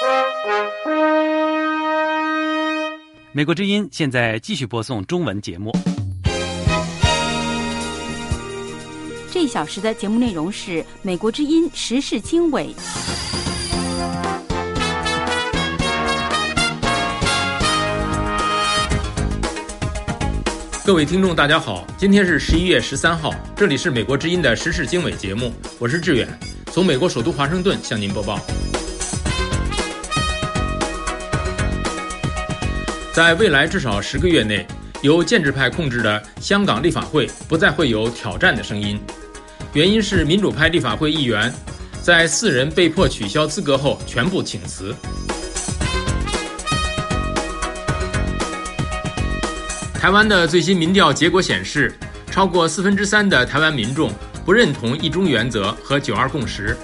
美国之音现在继续播送中文节目。 这一小时的节目内容是美国之音时事经纬。 各位听众大家好，今天是11月13号，这里是美国之音的时事经纬节目，我是志远，从美国首都华盛顿向您播报。在未来至少10个月内，由建制派控制的香港立法会不再会有挑战的声音，原因是民主派立法会议员在4人被迫取消资格后全部请辞。台湾的最新民调结果显示，超过3/4的台湾民众不认同一中原则和9·2共识。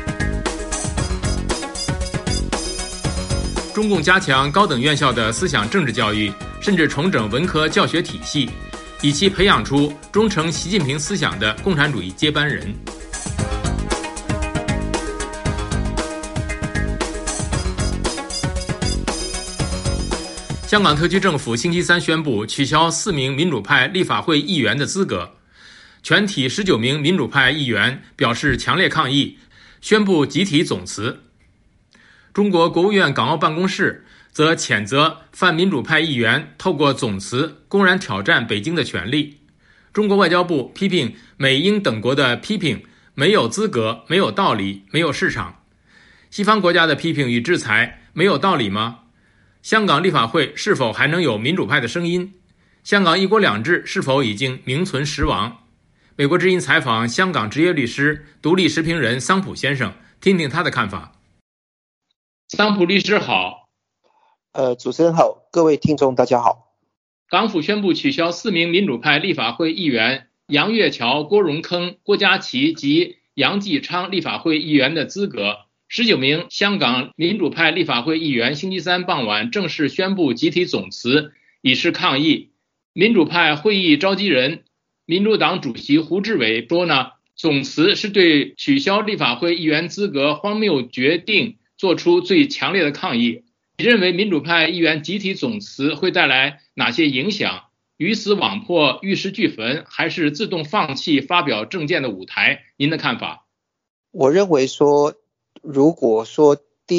中共加强高等院校的思想政治教育，甚至重整文科教学体系，以期培养出忠诚习近平思想的共产主义接班人。香港特区政府星期三宣布取消4名民主派立法会议员的资格，全体19名民主派议员表示强烈抗议，宣布集体总辞。中国国务院港澳办公室则谴责泛民主派议员透过总辞公然挑战北京的权利。中国外交部批评美英等国的批评没有资格、没有道理、没有市场。西方国家的批评与制裁没有道理吗？香港立法会是否还能有民主派的声音？香港一国两制是否已经名存实亡？美国之音采访香港职业律师、独立时评人桑普先生，听听他的看法。桑普律师好。 主持人好，各位听众大家好。 港府宣布取消4名民主派立法会议员杨岳桥、郭荣铿、郭家麒及杨继昌立法会议员的资格。19名香港民主派立法会议员星期三傍晚正式宣布集体总辞，以示抗议。民主派会议召集人、民主党主席胡志伟说呢，总辞是对取消立法会议员资格荒谬决定做出最强烈的抗议。你认为民主派议员集体总辞会带来哪些影响？鱼死网破、玉石俱焚，还是自动放弃发表政见的舞台？您的看法？ 我认为说，如果说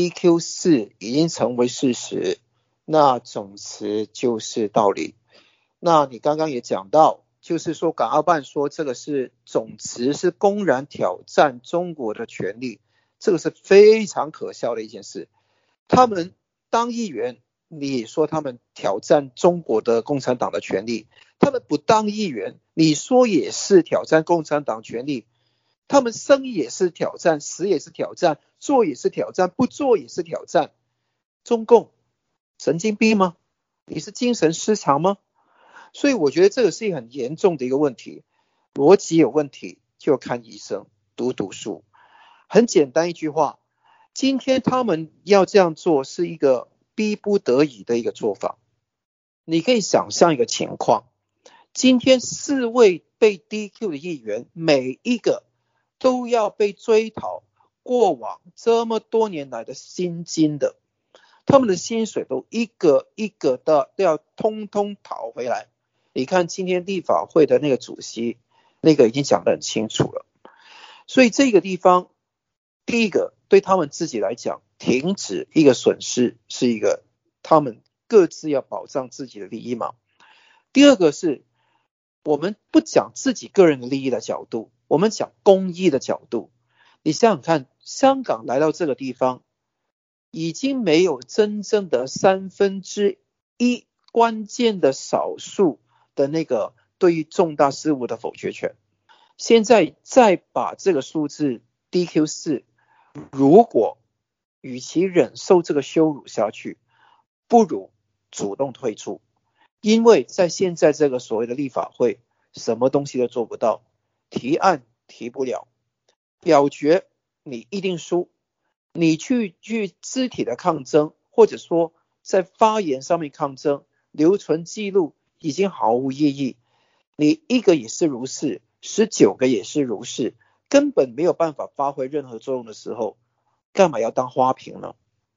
DQ4 已经成为事实，那总辞就是道理。那你刚刚也讲到，就是说港澳办说这个是总辞是公然挑战中国的权利，这个是非常可笑的一件事。他们当议员，你说他们挑战中国的共产党的权利，他们不当议员，你说也是挑战共产党权利。他们生也是挑战，死也是挑战，做也是挑战，不做也是挑战。中共神经病吗？你是精神失常吗？所以我觉得这个是一个很严重的一个问题，逻辑有问题就看医生，读书。很简单一句话，今天他们要这样做是一个逼不得已的一个做法。你可以想象一个情况，今天4位被 DQ 的议员，每一个都要被追讨过往这么多年来的薪金的，他们的薪水都一个一个的都要通通讨回来。你看今天立法会的那个主席，那个已经讲得很清楚了。所以这个地方，第一个对他们自己来讲，停止一个损失是一个他们各自要保障自己的利益嘛。第二个是我们不讲自己个人的利益的角度，我们讲公益的角度。你想想看，香港来到这个地方，已经没有真正的1/3关键的少数的那个对于重大事务的否决权。现在再把这个数字 DQ4， 如果与其忍受这个羞辱下去，不如主动退出。因为在现在这个所谓的立法会，什么东西都做不到，提案提不了，表决你一定输，你去肢体的抗争，或者说在发言上面抗争，留存记录已经毫无意义。你一个也是如是，19个也是如是，根本没有办法发挥任何作用的时候，干嘛要当花瓶呢？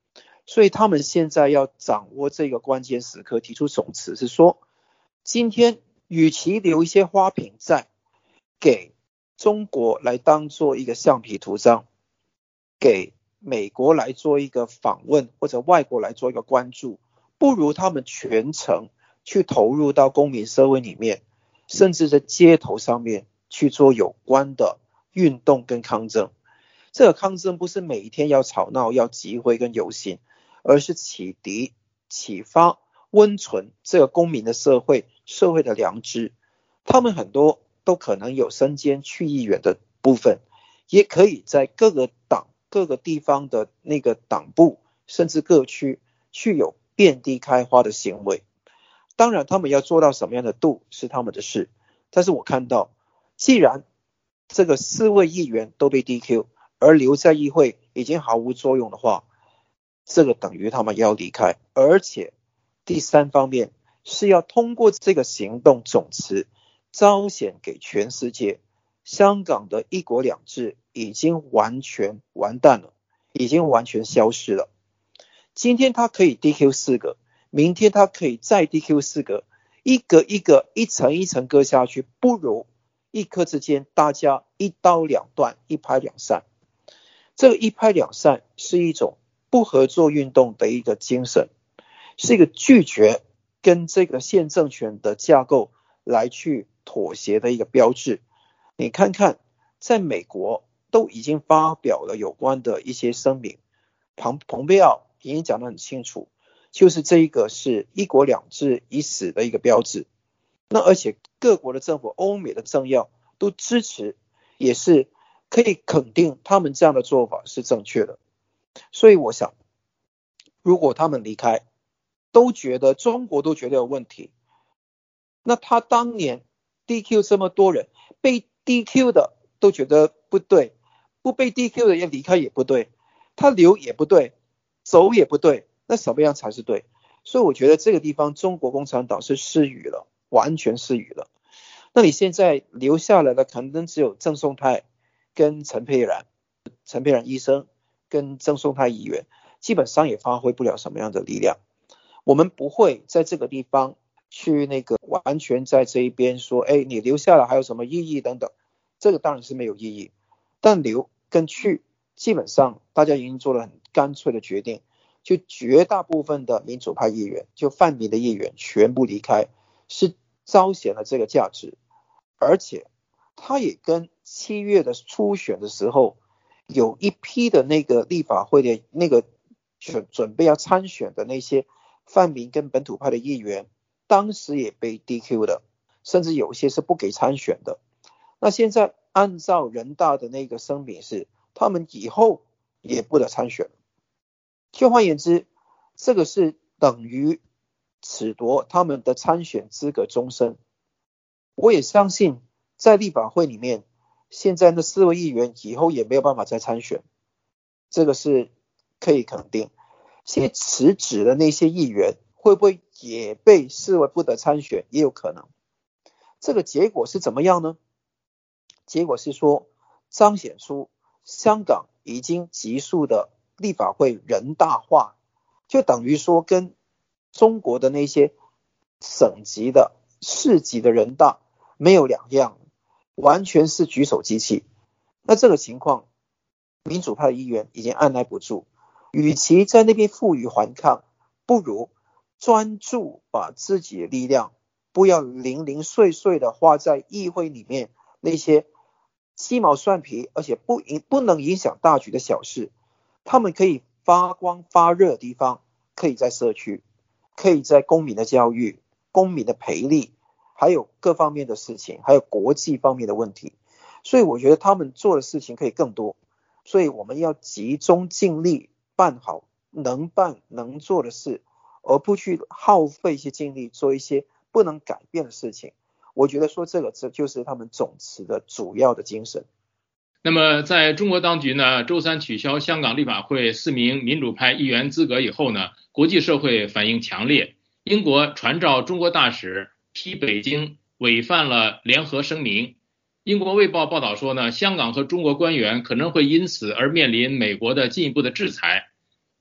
所以他们现在要掌握这个关键时刻，提出总辞是说，今天与其留一些花瓶在给中国来当做一个橡皮图章，给美国来做一个访问，或者外国来做一个关注，不如他们全程去投入到公民社会里面，甚至在街头上面去做有关的运动跟抗争。这个抗争不是每一天要吵闹要集会跟游行，而是启迪启发温存这个公民的社会的良知。他们很多都可能有身兼区议员的部分，也可以在各个党各个地方的那个党部甚至各区去有遍地开花的行为。当然他们要做到什么样的度是他们的事，但是我看到既然这个4位议员都被 DQ， 而留在议会已经毫无作用的话，这个等于他们要离开。而且第三方面是要通过这个行动总辞彰显给全世界，香港的一国两制已经完全完蛋了，已经完全消失了。今天他可以 DQ 4个，明天他可以再 DQ 4个，一个一个一层一层割下去，不如一刻之间大家一刀两断，一拍两散。这个一拍两散是一种不合作运动的一个精神，是一个拒绝跟这个现政权的架构来去妥协的一个标志。你看看在美国都已经发表了有关的一些声明，蓬佩奥已经讲得很清楚，就是这一个是一国两制已死的一个标志。那而且各国的政府，欧美的政要都支持，也是可以肯定他们这样的做法是正确的。所以我想如果他们离开都觉得中国都觉得有问题，那他当年 DQ 这么多人，被 DQ 的都觉得不对，不被 DQ 的也离开也不对，他留也不对，走也不对，那什么样才是对？所以我觉得这个地方中国共产党是失语了，完全失语了。那你现在留下来的可能只有郑松泰跟陈佩然医生跟郑松泰议员，基本上也发挥不了什么样的力量。我们不会在这个地方去那个完全在这一边说，你留下来还有什么意义等等，这个当然是没有意义。但留跟去基本上大家已经做了很干脆的决定，就绝大部分的民主派议员，就泛民的议员全部离开，是彰显了这个价值。而且他也跟7月的初选的时候有一批的那个立法会的那个准备要参选的那些泛民跟本土派的议员，当时也被 DQ 的，甚至有些是不给参选的。那现在按照人大的那个声明是他们以后也不得参选，就换言之，这个是等于褫夺他们的参选资格终身。我也相信在立法会里面，现在那4位议员以后也没有办法再参选，这个是可以肯定。现在辞职的那些议员会不会也被视为不得参选，也有可能。这个结果是怎么样呢？结果是说彰显出香港已经急速的立法会人大化，就等于说跟中国的那些省级的市级的人大没有两样，完全是举手机器。那这个情况民主派的议员已经按捺不住，与其在那边负隅顽抗，不如专注把自己的力量不要零零碎碎的花在议会里面那些鸡毛蒜皮而且不能影响大局的小事。他们可以发光发热的地方，可以在社区，可以在公民的教育、公民的培力，还有各方面的事情，还有国际方面的问题。所以我觉得他们做的事情可以更多，所以我们要集中尽力办好能办能做的事，而不去耗费一些精力做一些不能改变的事情。我觉得说这就是他们总辞的主要的精神。 那么在中国当局呢，周三取消香港立法会4名民主派议员资格以后呢，国际社会反应强烈。英国传召中国大使批北京违反了联合声明。英国卫报报道说呢，香港和中国官员可能会因此而面临美国的进一步的制裁。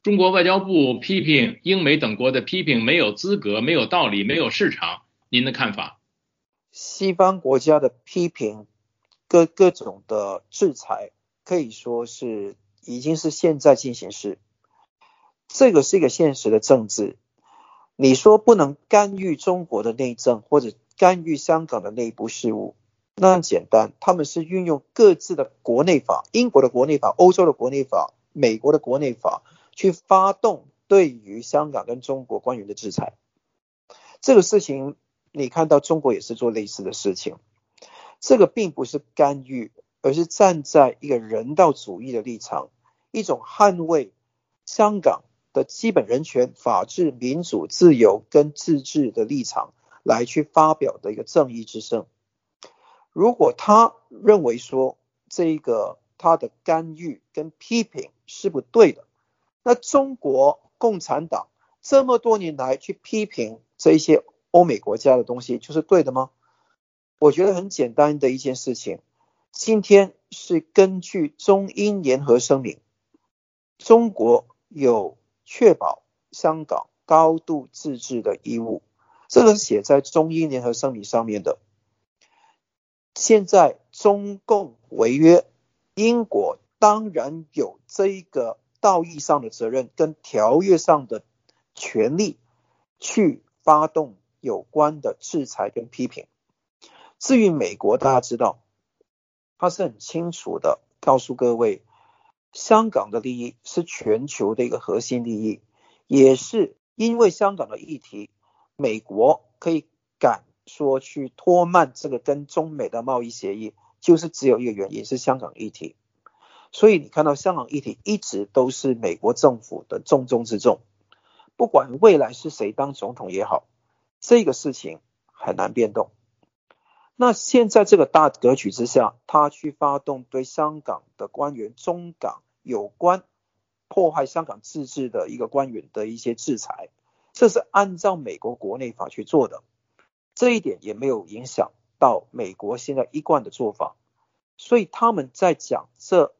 中国外交部批评英美等国的批评没有资格、没有道理、没有市场，您的看法？ 西方国家的批评各种的制裁可以说是已经是现在进行时，这个是一个现实的政治。你说不能干预中国的内政或者干预香港的内部事务，那很简单，他们是运用各自的国内法，英国的国内法、欧洲的国内法、美国的国内法去发动对于香港跟中国官员的制裁。这个事情你看到中国也是做类似的事情，这个并不是干预，而是站在一个人道主义的立场，一种捍卫香港的基本人权、法治、民主、自由跟自治的立场来去发表的一个正义之声。如果他认为说这个他的干预跟批评是不对的，那中国共产党这么多年来去批评这些欧美国家的东西就是对的吗？我觉得很简单的一件事情，今天是根据中英联合声明，中国有确保香港高度自治的义务，这个是写在中英联合声明上面的。现在中共违约，英国当然有这一个道义上的责任跟条约上的权利去发动有关的制裁跟批评。至于美国，大家知道他是很清楚的告诉各位，香港的利益是全球的一个核心利益，也是因为香港的议题，美国可以敢说去拖慢这个跟中美的贸易协议，就是只有一个原因，是香港议题。所以你看到香港议题一直都是美国政府的重中之重，不管未来是谁当总统也好，这个事情很难变动。那现在这个大格局之下，他去发动对香港的官员、中港有关破坏香港自治的一个官员的一些制裁，这是按照美国国内法去做的，这一点也没有影响到美国现在一贯的做法。所以他们在讲这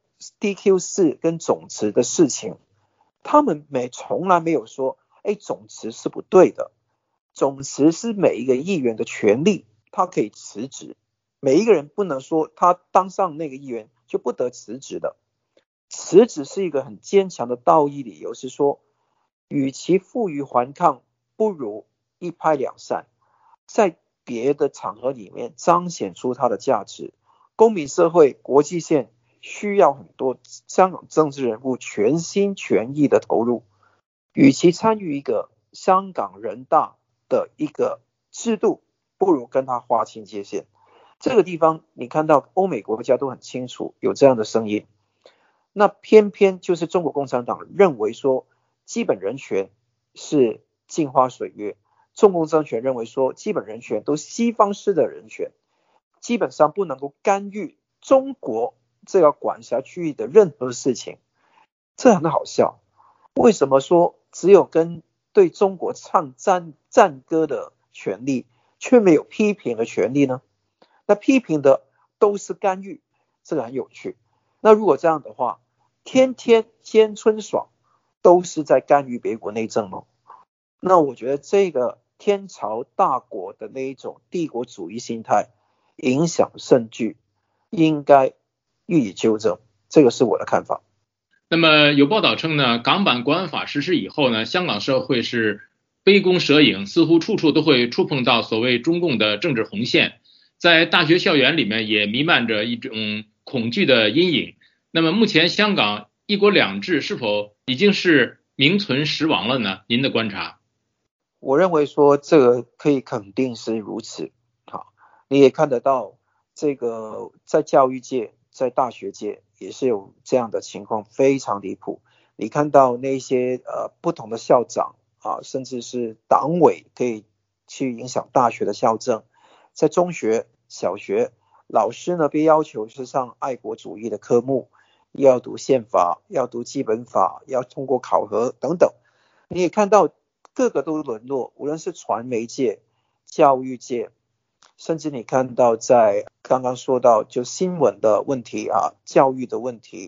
DQ4 跟总辞的事情，他们从来没有说总辞是不对的，总辞是每一个议员的权利，他可以辞职，每一个人不能说他当上那个议员就不得辞职的。辞职是一个很坚强的道义理由，是说与其负隅顽抗，不如一拍两散，在别的场合里面彰显出它的价值。公民社会国际线需要很多香港政治人物全心全意的投入，与其参与一个香港人大的一个制度，不如跟他划清界限。这个地方你看到欧美国家都很清楚有这样的声音，那偏偏就是中国共产党认为说基本人权是镜花水月，中共政权认为说基本人权都西方式的人权，基本上不能够干预中国这个管辖区域的任何事情。这很好笑，为什么说只有跟对中国唱赞歌的权利，却没有批评的权利呢？那批评的都是干预，这个很有趣。那如果这样的话，天天天春爽都是在干预别国内政吗？那我觉得这个天朝大国的那一种帝国主义心态影响甚巨，应该予以纠正，这个是我的看法。 那么有报道称呢，港版国安法实施以后呢，香港社会是杯弓蛇影，似乎处处都会触碰到所谓中共的政治红线，在大学校园里面也弥漫着一种恐惧的阴影。那么目前香港一国两制是否已经是名存实亡了呢？您的观察？ 我认为说这个可以肯定是如此。好，你也看得到这个在教育界、在大学界也是有这样的情况，非常离谱。你看到那些不同的校长甚至是党委可以去影响大学的校政。在中学、小学，老师呢被要求是上爱国主义的科目，要读宪法，要读基本法，要通过考核等等。你也看到各个都沦落，无论是传媒界、教育界，甚至你看到在刚刚说到就新闻的问题教育的问题，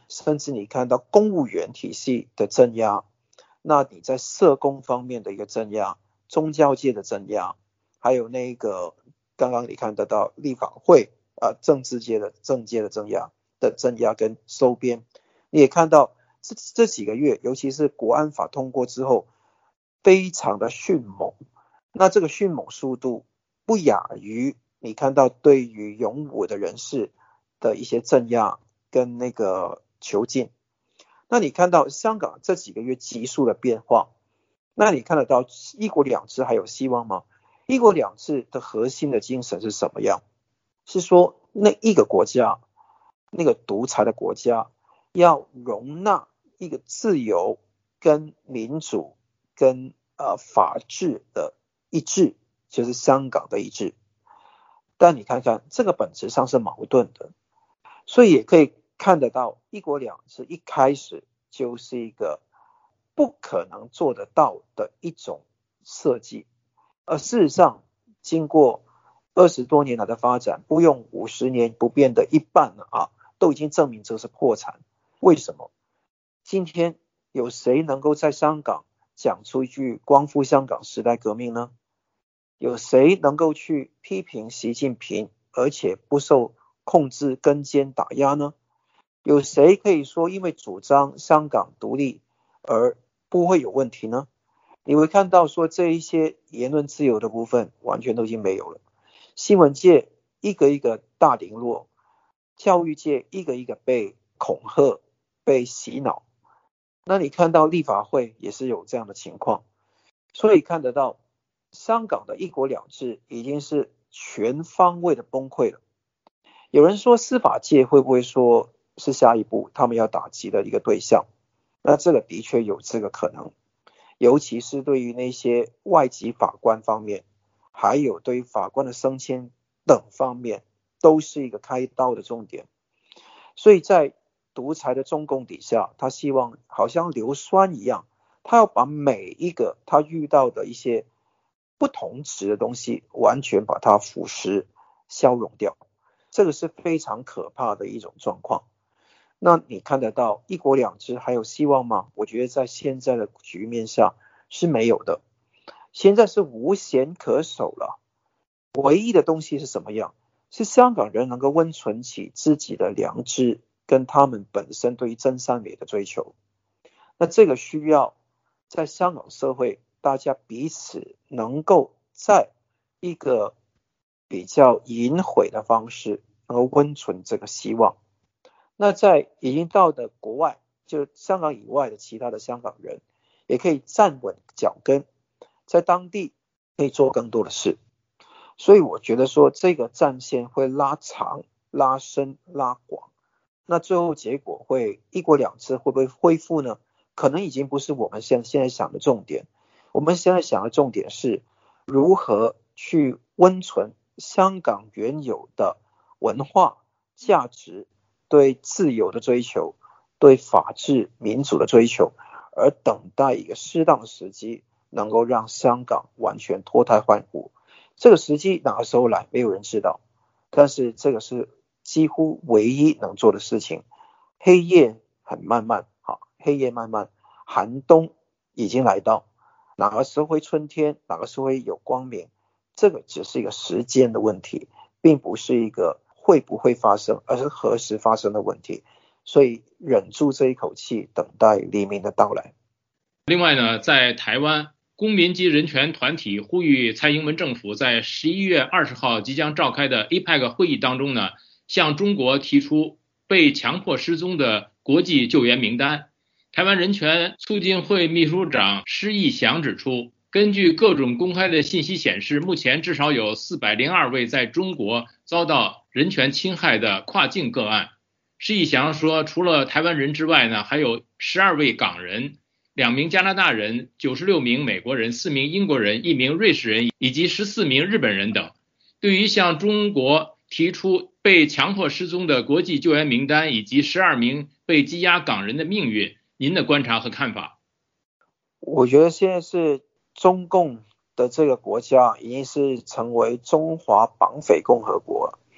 甚至你看到公务员体系的镇压，那你在社工方面的一个镇压，宗教界的镇压，还有那个刚刚你看得到立法会政界的镇压跟收编，你也看到这几个月，尤其是国安法通过之后，非常的迅猛。那这个迅猛速度不亚于你看到对于勇武的人士的一些镇压跟那个囚禁。那你看到香港这几个月急速的变化，那你看得到一国两制还有希望吗？一国两制的核心的精神是什么样？是说那一个国家，那个独裁的国家要容纳一个自由跟民主跟法治的一致，就是香港的一致。但你看看这个本质上是矛盾的，所以也可以看得到一国两制一开始就是一个不可能做得到的一种设计，而事实上经过20多年来的发展，不用50年不变的一半都已经证明这是破产。为什么？今天有谁能够在香港讲出一句光复香港时代革命呢？有谁能够去批评习近平而且不受控制跟监打压呢？有谁可以说因为主张香港独立而不会有问题呢？你会看到说这一些言论自由的部分完全都已经没有了，新闻界一个一个大零落，教育界一个一个被恐吓被洗脑，那你看到立法会也是有这样的情况。所以看得到香港的一国两制已经是全方位的崩溃了。有人说司法界会不会说是下一步他们要打击的一个对象？那这个的确有这个可能，尤其是对于那些外籍法官方面，还有对于法官的升迁等方面，都是一个开刀的重点。所以在独裁的中共底下，他希望好像硫酸一样，他要把每一个他遇到的一些不同质的东西完全把它腐蚀消融掉，这个是非常可怕的一种状况。那你看得到一国两制还有希望吗？我觉得在现在的局面下是没有的，现在是无险可守了。唯一的东西是什么样？是香港人能够温存起自己的良知跟他们本身对于真善美的追求。那这个需要在香港社会大家彼此能够在一个比较隐晦的方式能够温存这个希望。那在已经到的国外，就香港以外的其他的香港人也可以站稳脚跟，在当地可以做更多的事。所以我觉得说这个战线会拉长拉深拉广，那最后结果会一国两制会不会恢复呢？可能已经不是我们现在想的重点。我们现在想的重点是如何去温存香港原有的文化价值，对自由的追求，对法治民主的追求，而等待一个适当的时机能够让香港完全脱胎换骨。这个时机哪个时候来没有人知道，但是这个是几乎唯一能做的事情。黑夜很漫漫，黑夜漫漫，寒冬已经来到，哪个时候会春天，哪个时候会有光明，这个只是一个时间的问题，并不是一个会不会发生，而是何时发生的问题。所以忍住这一口气，等待黎明的到来。 另外呢，在台湾，公民及人权团体呼吁蔡英文政府在11月20号即将召开的 APEC 会议当中呢，向中国提出被强迫失踪的国际救援名单。台湾人权促进会秘书长施义祥指出，根据各种公开的信息显示，目前至少有402位在中国遭到人权侵害的跨境个案。施义祥说，除了台湾人之外呢，还有12位港人、2名加拿大人、96名美国人、4名英国人、1名瑞士人以及14名日本人等。对于向中国提出被强迫失踪的国际救援名单以及12名被羁押港人的命运，您的观察和看法？ 我觉得现在是中共的这个国家已经是成为中华绑匪共和国了。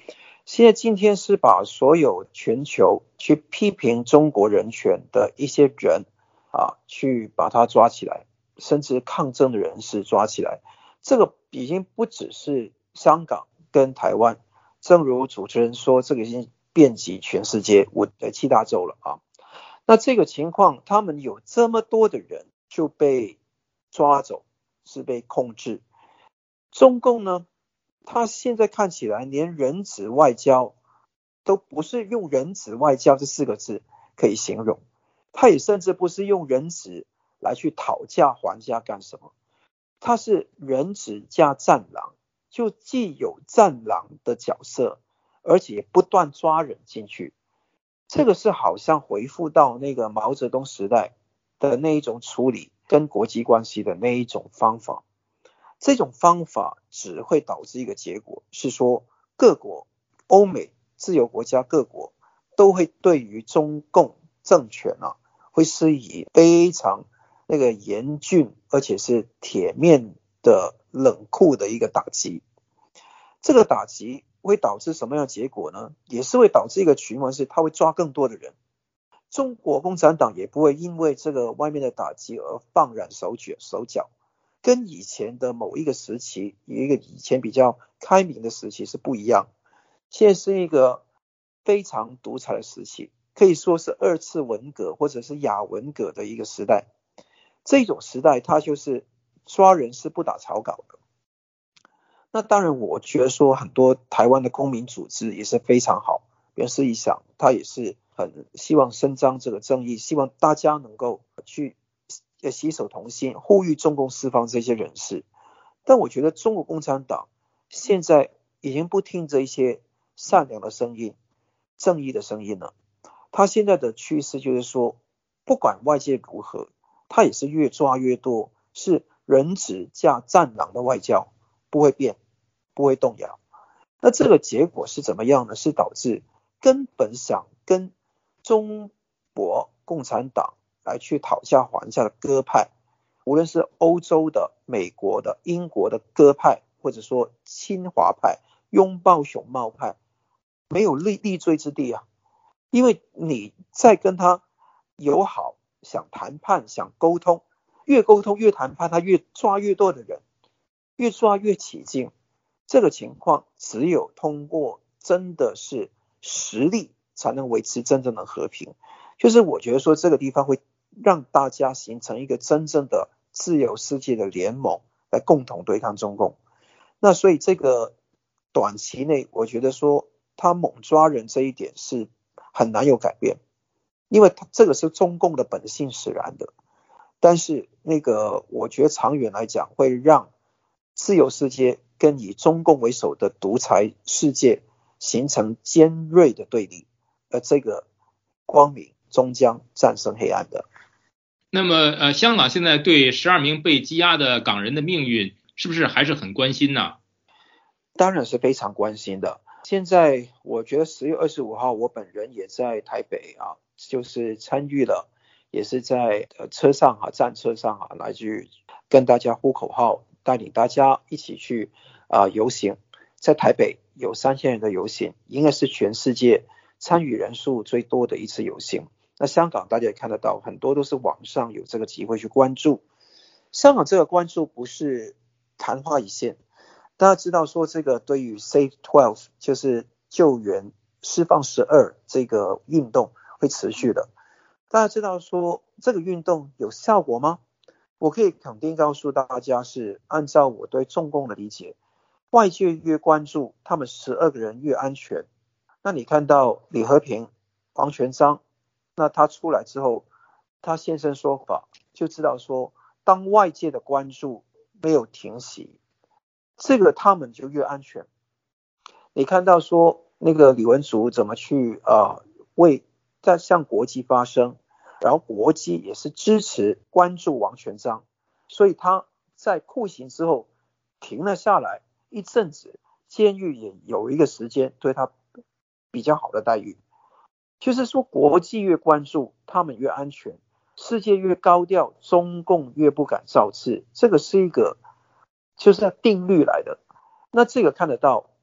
现在今天是把所有全球去批评中国人权的一些人去把他抓起来，甚至抗争的人士抓起来。这个已经不只是香港跟台湾，正如主持人说，这个已经遍及全世界7大洲了啊。那这个情况，他们有这么多的人就被抓走，是被控制。中共呢，他现在看起来连人质外交都不是用人质外交这4个字可以形容，他也甚至不是用人质来去讨价还价干什么，他是人质加战狼，就既有战狼的角色，而且不断抓人进去。这个是好像回复到那个毛泽东时代的那一种处理跟国际关系的那一种方法。这种方法只会导致一个结果，是说各国欧美自由国家各国都会对于中共政权会施以非常那个严峻而且是铁面的冷酷的一个打击。这个打击会导致什么样的结果呢？也是会导致一个循环，是他会抓更多的人。中国共产党也不会因为这个外面的打击而放软手脚，跟以前的某一个时期，有一个以前比较开明的时期是不一样。现在是一个非常独裁的时期，可以说是2次文革或者是亚文革的一个时代。这种时代它就是抓人是不打草稿的。那当然我觉得说很多台湾的公民组织也是非常好，比如施一翔他也是很希望伸张这个正义，希望大家能够去携手同心，呼吁中共释放这些人士。但我觉得中国共产党现在已经不听这一些善良的声音、正义的声音了。他现在的趋势就是说，不管外界如何，他也是越抓越多，是人质加战狼的外交，不会变，不会动摇。那这个结果是怎么样呢？是导致根本想跟中国共产党来去讨价还价的鸽派，无论是欧洲的、美国的、英国的鸽派，或者说亲华派、拥抱熊猫派，没有立锥之地啊。因为你在跟他友好、想谈判、想沟通，越沟通越谈判，他越抓越多的人，越抓越起劲。这个情况只有通过真的是实力才能维持真正的和平。就是我觉得说这个地方会让大家形成一个真正的自由世界的联盟，来共同对抗中共。那所以这个短期内我觉得说他猛抓人这一点是很难有改变，因为这个是中共的本性使然的。但是那个我觉得长远来讲会让自由世界跟以中共为首的独裁世界形成尖锐的对立，而这个光明终将战胜黑暗的。 那么香港现在对12名被羁押的港人的命运是不是还是很关心呢？ 当然是非常关心的。现在我觉得10月25号我本人也在台北就是参与了，也是在车上战车上来去跟大家呼口号，带领大家一起去游行。在台北有3000人的游行，应该是全世界参与人数最多的一次游行。那香港大家也看得到，很多都是网上有这个机会去关注。香港这个关注不是昙花一现，大家知道说这个对于 Save 12就是救援释放12这个运动会持续的。大家知道说这个运动有效果吗？我可以肯定告诉大家，是按照我对中共的理解，外界越关注他们12个人越安全。那你看到李和平、王全璋，那他出来之后他现身说法，就知道说当外界的关注没有停息，这个他们就越安全。你看到说那个李文竹怎么去为在向国际发声，然后国际也是支持关注王全璋，所以他在酷刑之后停了下来一阵子，监狱也有一个时间对他比较好的待遇。就是说国际越关注他们越安全，世界越高调中共越不敢造次，这个是一个就是定律来的。那这个看得到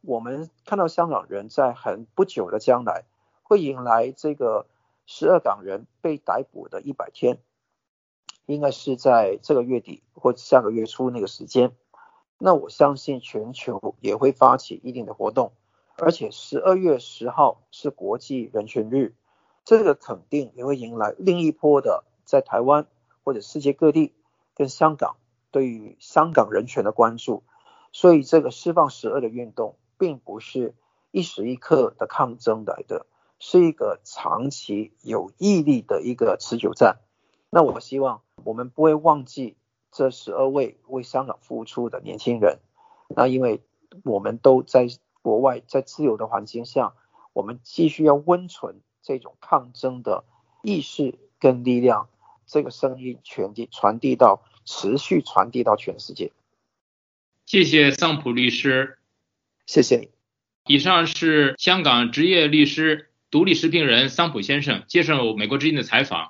我们看到香港人在很不久的将来会迎来这个12港人被逮捕的100天，应该是在这个月底或下个月初那个时间。那我相信全球也会发起一定的活动，而且12月10号是国际人权日，这个肯定也会迎来另一波的在台湾或者世界各地跟香港对于香港人权的关注。所以这个释放12的运动并不是一时一刻的抗争来的，是一个长期有毅力的一个持久战。那我希望我们不会忘记这12位为香港付出的年轻人，那因为我们都在国外，在自由的环境下，我们继续要温存这种抗争的意识跟力量，这个声音持续传递到全世界。 谢谢桑普律师。 谢谢你。 以上是香港职业律师、独立时评人桑普先生接受美国之音的采访。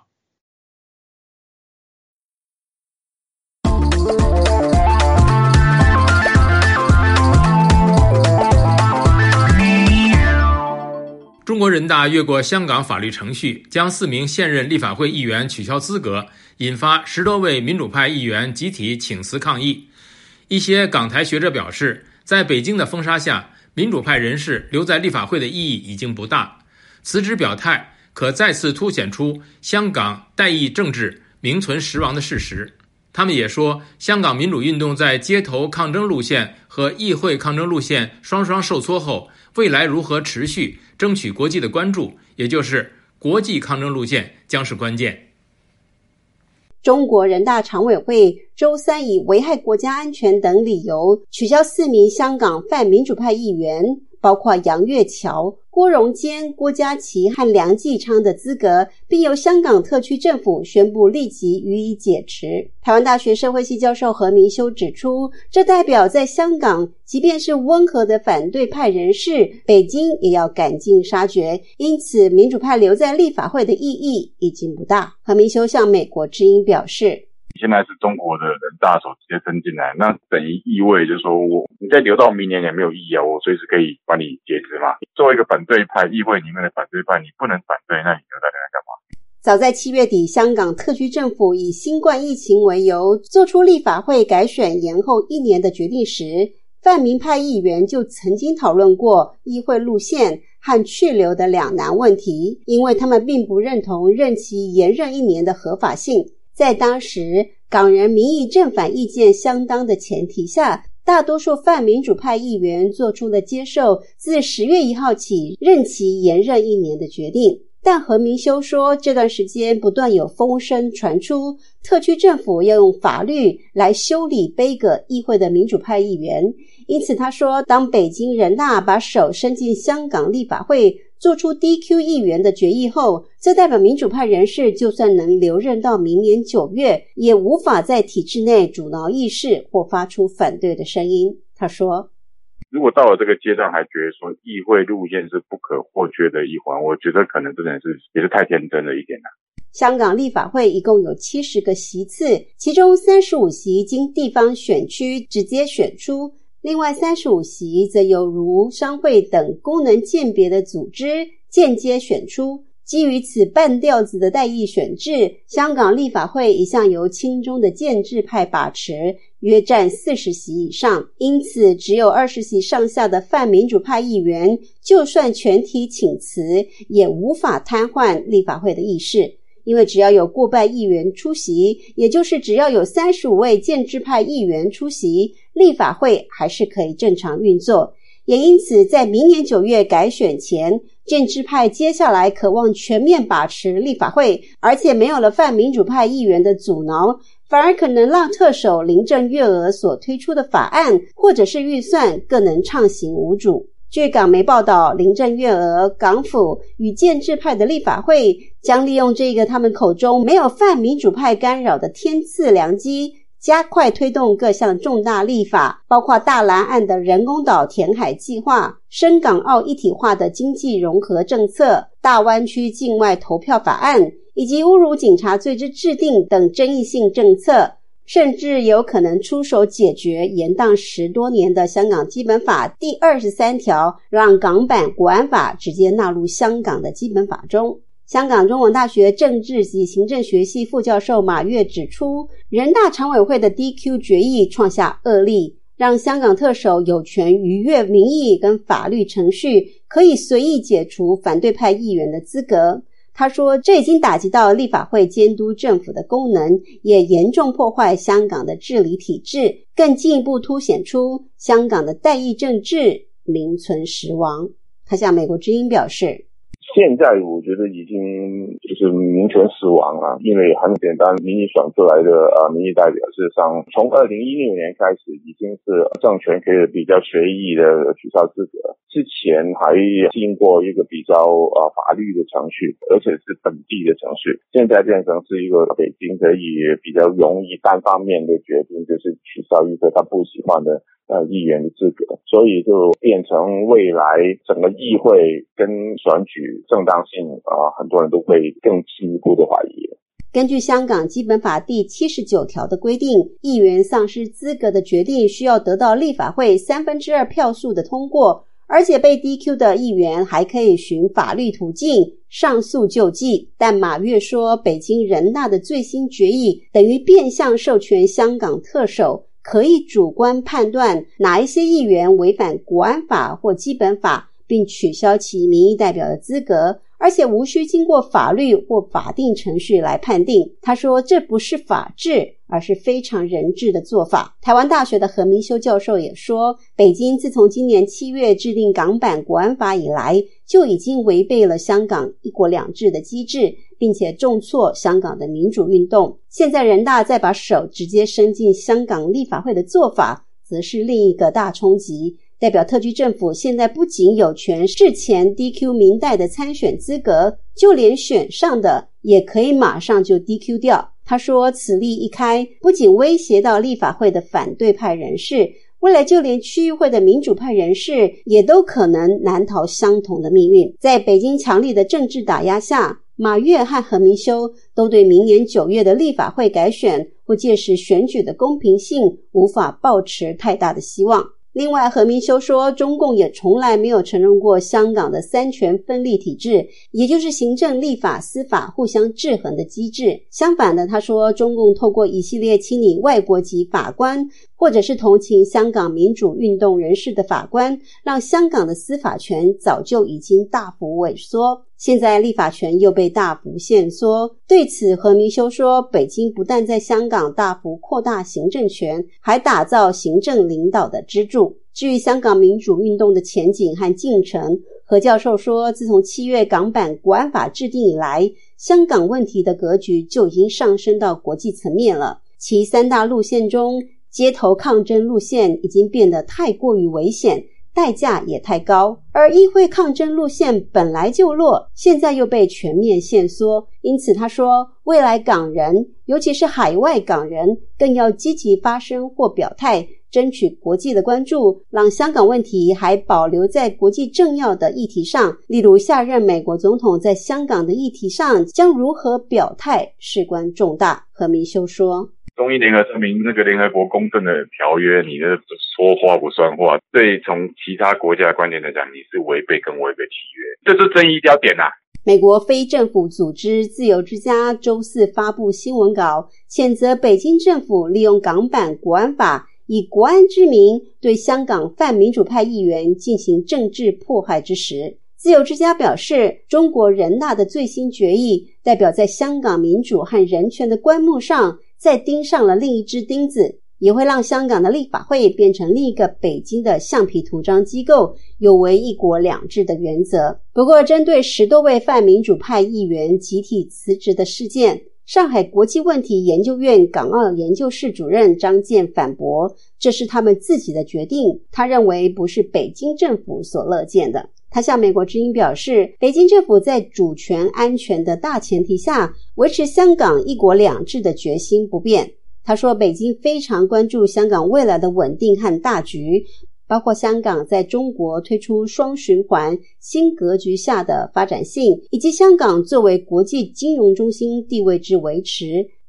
中国人大越过香港法律程序，将4名现任立法会议员取消资格，引发10多位民主派议员集体请辞抗议。一些港台学者表示，在北京的封杀下，民主派人士留在立法会的意义已经不大，辞职表态可再次凸显出香港代议政治名存实亡的事实。他们也说，香港民主运动在街头抗争路线和议会抗争路线双双受挫后，未来如何持续争取国际的关注，也就是国际抗争路线将是关键。 中国人大常委会周三以危害国家安全等理由取消4名香港泛民主派议员，包括杨岳桥、郭荣坚、郭家麒和梁继昌的资格，并由香港特区政府宣布立即予以解职。台湾大学社会系教授何明修指出，这代表在香港，即便是温和的反对派人士，北京也要赶尽杀绝，因此民主派留在立法会的意义已经不大。何明修向美国之音表示， 现在是中国的人大手直接伸进来，那等于意味就是说你再留到明年也没有意义啊，我随时可以把你解职嘛。作为一个反对派，议会里面的反对派，你不能反对，那你留在那干嘛？ 早在7月底，香港特区政府以新冠疫情为由，做出立法会改选延后1年的决定时，泛民派议员就曾经讨论过议会路线和去留的两难问题，因为他们并不认同任期延任1年的合法性。在当时港人民意正反意见相当的前提下，大多数泛民主派议员做出了接受自10月1号起任期延任1年的决定。但何明修说，这段时间不断有风声传出，特区政府要用法律来修理杯葛议会的民主派议员。因此他说，当北京人大把手伸进香港立法会做出 DQ 议员的决议后，这代表民主派人士就算能留任到明年9月，也无法在体制内阻挠议事或发出反对的声音。他说， 如果到了这个阶段还觉得说议会路线是不可或缺的一环，我觉得可能真的也是太天真了一点了。 香港立法会一共有70个席次，其中35席经地方选区直接选出，另外35席则由如商会等功能鉴别的组织间接选出。基于此半吊子的代议选制，香港立法会一向由亲中的建制派把持，约占40席以上，因此只有20席上下的泛民主派议员，就算全体请辞，也无法瘫痪立法会的议事。因为只要有过半议员出席，也就是只要有35位建制派议员出席，立法会还是可以正常运作。也因此在明年9月改选前，建制派接下来渴望全面把持立法会，而且没有了泛民主派议员的阻挠，反而可能让特首林郑月娥所推出的法案或者是预算更能畅行无阻。据港媒报道，林郑月娥、港府与建制派的立法会将利用这个他们口中没有泛民主派干扰的天赐良机，加快推动各项重大立法，包括大蓝岸的人工岛填海计划、深港澳一体化的经济融合政策、大湾区境外投票法案，以及侮辱警察罪之制定等争议性政策。 甚至有可能出手解决延宕10多年的香港基本法第23条，让港版国安法直接纳入香港的基本法中。香港中文大学政治及行政学系副教授马跃指出，人大常委会的 DQ 决议创下恶例，让香港特首有权逾越民意跟法律程序，可以随意解除反对派议员的资格。他说，这已经打击到立法会监督政府的功能，也严重破坏香港的治理体制，更进一步凸显出香港的代议政治名存实亡。他向美国之音表示， 现在我觉得已经就是名存实亡了，因为很简单，民意选出来的民意代表，事实上从2016年开始已经是政权可以比较随意的取消资格，之前还经过一个比较法律的程序，而且是本地的程序，现在变成是一个北京可以比较容易单方面的决定，就是取消一个他不喜欢的议员的资格，所以就变成未来整个议会跟选举正当性很多人都会更进一步的怀疑。 根据香港基本法第79条的规定，议员丧失资格的决定需要得到立法会2/3票数的通过，而且被 DQ 的议员还可以循法律途径上诉救济。但马跃说，北京人大的最新决议等于变相授权香港特首可以主观判断哪一些议员违反国安法或基本法，并取消其民意代表的资格，而且无需经过法律或法定程序来判定。他说，这不是法治，而是非常人治的做法。台湾大学的何明修教授也说，北京自从今年7月制定港版国安法以来，就已经违背了香港一国两制的机制，并且重挫香港的民主运动。现在人大再把手直接伸进香港立法会的做法，则是另一个大冲击，代表特区政府现在不仅有权事前 DQ 民代的参选资格，就连选上的也可以马上就 DQ 掉。他说，此例一开，不仅威胁到立法会的反对派人士，未来就连区议会的民主派人士也都可能难逃相同的命运。在北京强力的政治打压下，马跃和何明修都对明年9月的立法会改选或届时选举的公平性无法抱持太大的希望。另外，何明修说，中共也从来没有承认过香港的三权分立体制，也就是行政、立法、司法互相制衡的机制。相反的，他说，中共透过一系列清理外国籍法官，或者是同情香港民主运动人士的法官，让香港的司法权早就已经大幅萎缩，现在立法权又被大幅限缩。对此，何明修说，北京不但在香港大幅扩大行政权，还打造行政领导的支柱。至于香港民主运动的前景和进程，何教授说，自从7月港版国安法制定以来，香港问题的格局就已经上升到国际层面了。其3大路线中，街头抗争路线已经变得太过于危险，代价也太高，而议会抗争路线本来就弱，现在又被全面限缩。因此他说，未来港人，尤其是海外港人，更要积极发声或表态，争取国际的关注，让香港问题还保留在国际重要的议题上，例如下任美国总统在香港的议题上将如何表态，事关重大。何明修说， 中英联合声明那个联合国公证的条约，你的说话不算话，对从其他国家的观点来讲，你是违背跟违背契约，这是争议焦点啊。 美国非政府组织自由之家周四发布新闻稿，谴责北京政府利用港版国安法，以国安之名对香港泛民主派议员进行政治迫害之时。自由之家表示，中国人大的最新决议代表在香港民主和人权的棺木上再钉上了另一只钉子，也会让香港的立法会变成另一个北京的橡皮图章机构，有违一国两制的原则。不过，针对10多位泛民主派议员集体辞职的事件，上海国际问题研究院港澳研究室主任张健反驳，这是他们自己的决定，他认为不是北京政府所乐见的。他向美国之音表示，北京政府在主权安全的大前提下，维持香港一国两制的决心不变。他说，北京非常关注香港未来的稳定和大局，包括香港在中国推出双循环新格局下的发展性，以及香港作为国际金融中心地位之维持。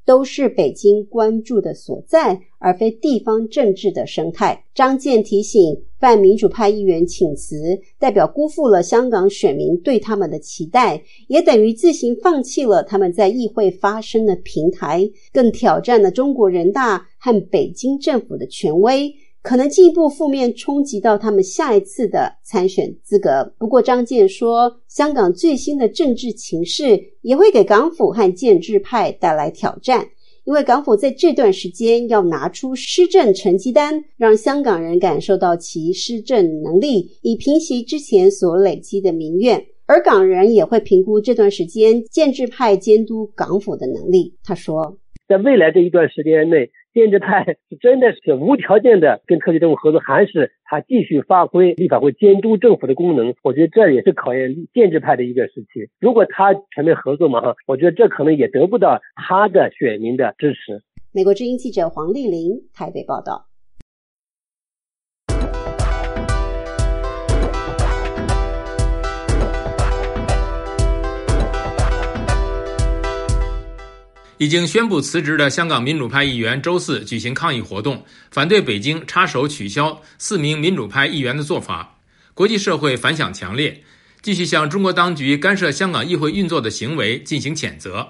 都是北京关注的所在，而非地方政治的生态。张健提醒，泛民主派议员请辞，代表辜负了香港选民对他们的期待，也等于自行放弃了他们在议会发声的平台，更挑战了中国人大和北京政府的权威，可能进一步负面冲击到他们下一次的参选资格。不过张健说，香港最新的政治情势也会给港府和建制派带来挑战，因为港府在这段时间要拿出施政成绩单，让香港人感受到其施政能力，以平息之前所累积的民怨。而港人也会评估这段时间建制派监督港府的能力。他说， 在未来这一段时间内，建制派是真的是无条件的跟特区政府合作，还是他继续发挥立法会监督政府的功能？我觉得这也是考验建制派的一个时期。如果他全面合作嘛，我觉得这可能也得不到他的选民的支持。 美国之音记者黄丽玲台北报道。 已经宣布辞职的香港民主派议员周四举行抗议活动，反对北京插手取消4名民主派议员的做法。国际社会反响强烈，继续向中国当局干涉香港议会运作的行为进行谴责。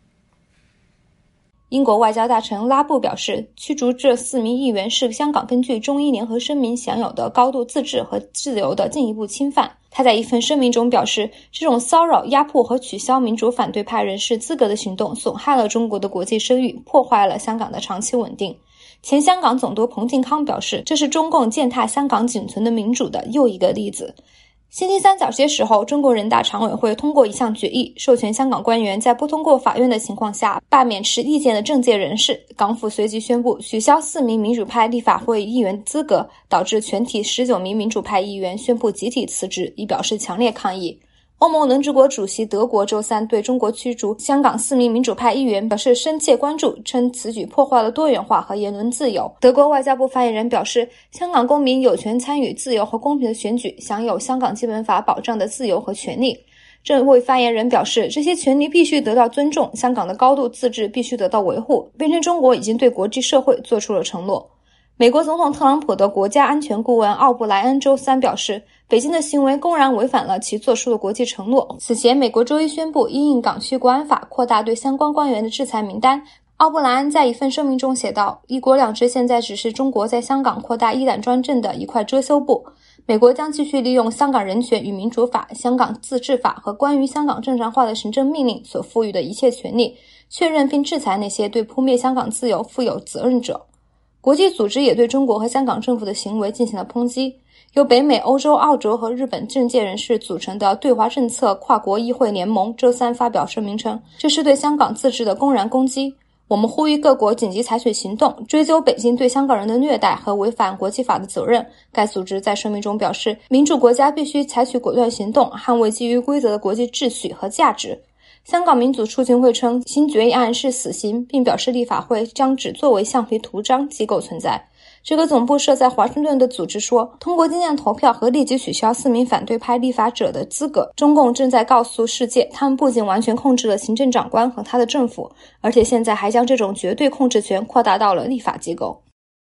英国外交大臣拉布表示，驱逐这4名议员是香港根据中英联合声明享有的高度自治和自由的进一步侵犯。他在一份声明中表示，这种骚扰、压迫和取消民主反对派人士资格的行动损害了中国的国际声誉，破坏了香港的长期稳定。前香港总督彭定康表示，这是中共践踏香港仅存的民主的又一个例子。星期三早些时候，中国人大常委会通过一项决议，授权香港官员在不通过法院的情况下罢免持意见的政界人士。港府随即宣布取消4名民主派立法会议员资格，导致全体19名民主派议员宣布集体辞职，以表示强烈抗议。欧盟轮值国主席德国周三对中国驱逐香港4名民主派议员表示深切关注，称此举破坏了多元化和言论自由。德国外交部发言人表示，香港公民有权参与自由和公平的选举，享有香港基本法保障的自由和权利。这位发言人表示，这些权利必须得到尊重，香港的高度自治必须得到维护，并称中国已经对国际社会做出了承诺。美国总统特朗普的国家安全顾问奥布莱恩周三表示，北京的行为公然违反了其做出的国际承诺。此前，美国周一宣布因应港区国安法扩大对相关官员的制裁名单。奥布莱恩在一份声明中写道，一国两制现在只是中国在香港扩大一党专政的一块遮羞布。美国将继续利用香港人权与民主法、香港自治法和关于香港正常化的行政命令所赋予的一切权利，确认并制裁那些对扑灭香港自由负有责任者。国际组织也对中国和香港政府的行为进行了抨击。由北美、欧洲、澳洲和日本政界人士组成的对华政策跨国议会联盟周三发表声明称，这是对香港自治的公然攻击。我们呼吁各国紧急采取行动，追究北京对香港人的虐待和违反国际法的责任。该组织在声明中表示，民主国家必须采取果断行动，捍卫基于规则的国际秩序和价值。香港民主促进会称新决议案是死刑，并表示立法会将只作为橡皮图章机构存在。这个总部设在华盛顿的组织说，通过精酿投票和立即取消4名反对派立法者的资格，中共正在告诉世界，他们不仅完全控制了行政长官和他的政府，而且现在还将这种绝对控制权扩大到了立法机构。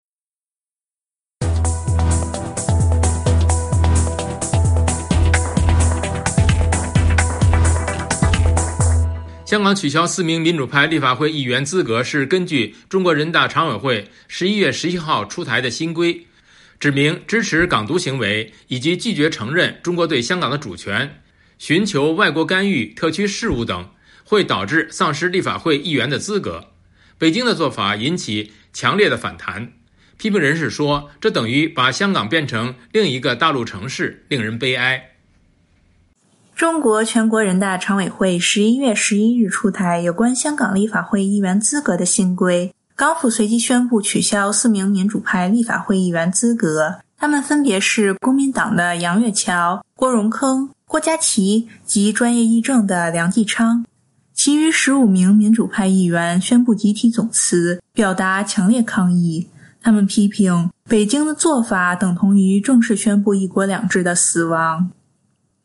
香港取消4名民主派立法会议员资格是根据中国人大常委会11月11号出台的新规，指明支持港独行为以及拒绝承认中国对香港的主权、寻求外国干预特区事务等，会导致丧失立法会议员的资格。北京的做法引起强烈的反弹，批评人士说，这等于把香港变成另一个大陆城市，令人悲哀。 中国全国人大常委会11月11日出台有关香港立法会议员资格的新规，港府随即宣布取消4名民主派立法会议员资格，他们分别是公民党的杨岳桥、郭荣铿、郭家麒及专业议政的梁继昌。其余15名民主派议员宣布集体总辞，表达强烈抗议。他们批评北京的做法等同于正式宣布一国两制的死亡。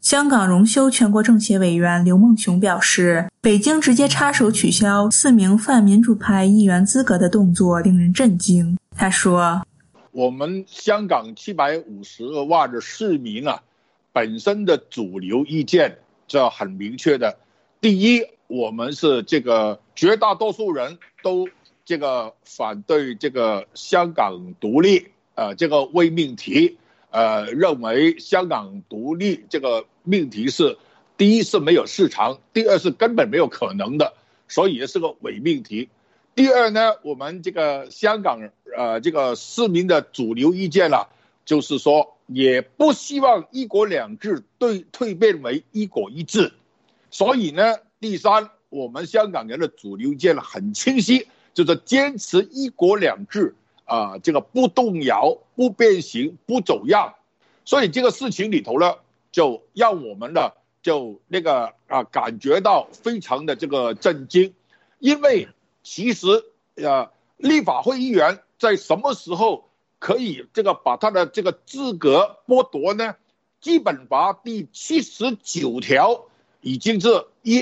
香港荣休全国政协委员刘梦熊表示，北京直接插手取消4名泛民主派议员资格的动作令人震惊。他说， 我们香港752万的市民本身的主流意见这很明确的。第一，我们是这个绝大多数人都这个反对这个香港独立这个为命题，认为香港独立这个命题是第一是没有市场，第二是根本没有可能的，所以是个伪命题。第二呢，我们这个香港这个市民的主流意见就是说也不希望一国两制蜕变为一国一制。所以呢，第三，我们香港人的主流意见很清晰，就是坚持一国两制这个不动摇、不变形、不走样。所以这个事情里头呢，就让我们就那个感觉到非常的这个震惊。因为其实立法会议员在什么时候可以这个把他的这个资格剥夺呢？基本法第79条已经是